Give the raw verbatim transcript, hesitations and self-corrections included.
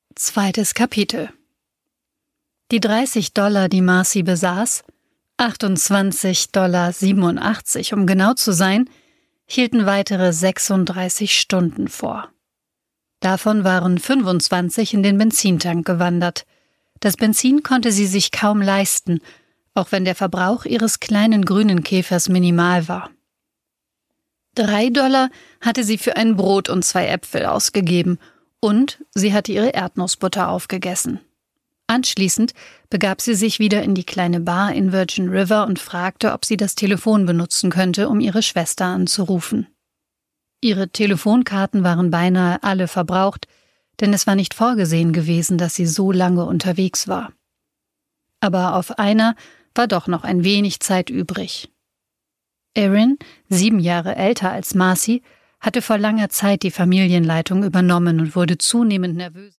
Zweites Kapitel. Die dreißig Dollar, die Marcy besaß, achtundzwanzig Dollar siebenundachtzig, um genau zu sein, hielten weitere sechsunddreißig Stunden vor. Davon waren fünfundzwanzig in den Benzintank gewandert. Das Benzin konnte sie sich kaum leisten, auch wenn der Verbrauch ihres kleinen grünen Käfers minimal war. Drei Dollar hatte sie für ein Brot und zwei Äpfel ausgegeben und sie hatte ihre Erdnussbutter aufgegessen. Anschließend begab sie sich wieder in die kleine Bar in Virgin River und fragte, ob sie das Telefon benutzen könnte, um ihre Schwester anzurufen. Ihre Telefonkarten waren beinahe alle verbraucht, denn es war nicht vorgesehen gewesen, dass sie so lange unterwegs war. Aber auf einer war doch noch ein wenig Zeit übrig. Erin, sieben Jahre älter als Marcy, hatte vor langer Zeit die Familienleitung übernommen und wurde zunehmend nervös.